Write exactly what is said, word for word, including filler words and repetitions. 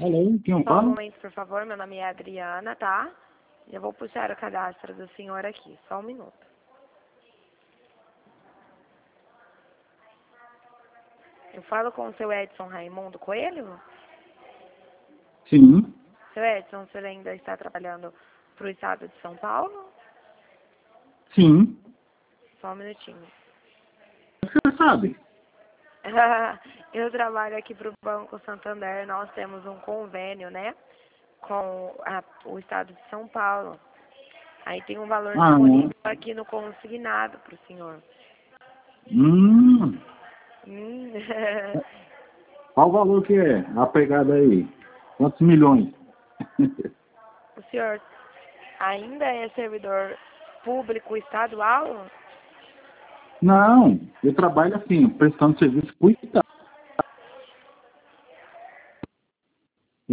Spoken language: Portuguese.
Alô, quem eu Só um falo? momento, por favor. Meu nome é Adriana, tá? Eu vou puxar o cadastro do senhor aqui. Só um minuto. Eu falo com o seu Edson Raimundo Coelho? Sim, Seu Edson, o senhor ainda está trabalhando para o estado de São Paulo? sim. Só um minutinho. Você sabe? Eu trabalho aqui para o Banco Santander. Nós temos um convênio, né? Com a- o estado de São Paulo. Aí tem um valor Ah, disponível aqui no consignado para o senhor. hum. Hum. Qual o valor que é a pegada aí? Quantos milhões? O senhor ainda é servidor público estadual? Não, eu trabalho assim, prestando serviço para o Estado.